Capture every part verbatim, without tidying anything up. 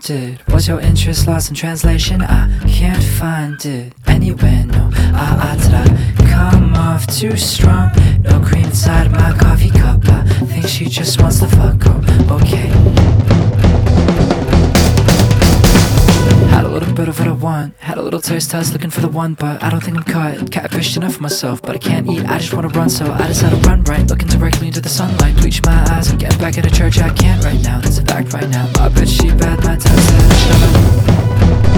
find it? Was your interest lost in translation? I can't find it anywhere, no. Ah, ah, did I come off too strong? No cream inside of my coffee cup. I think she just wants to fuck, oh, okay. Had a little bit of what I want, had a little taste test looking for the one, but I don't think I'm cut. Catfished enough for myself, but I can't eat, I just wanna run, so I decide to run right, looking directly into the sunlight. Bleach my eyes, I'm getting back into church, I can't right now, that's a fact right now. My bitch, she bad, my time's that I shut up.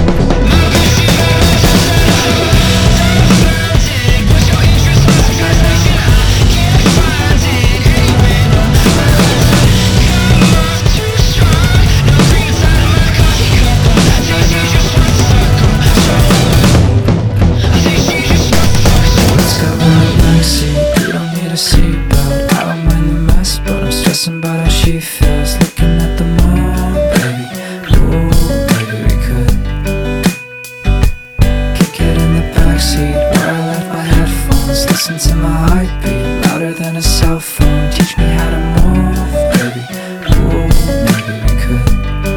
But how she feels looking at the moon, baby. Ooh, maybe we could kick it in the backseat where I left my headphones. Listen to my heartbeat louder than a cell phone. Teach me how to move, baby. Ooh, maybe we could.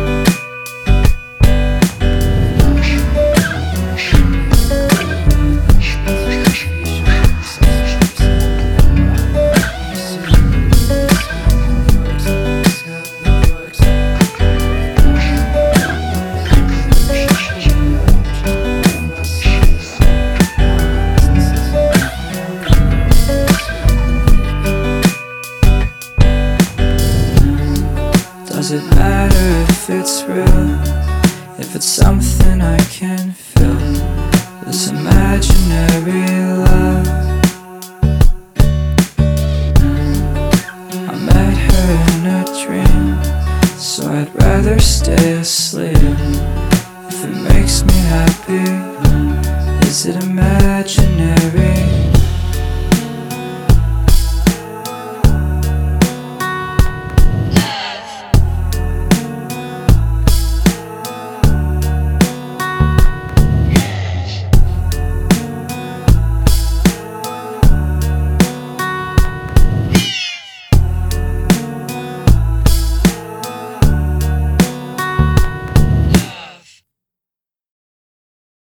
Does it matter if it's real? If it's something I can feel? This imaginary love. I met her in a dream, so I'd rather stay asleep. If it makes me happy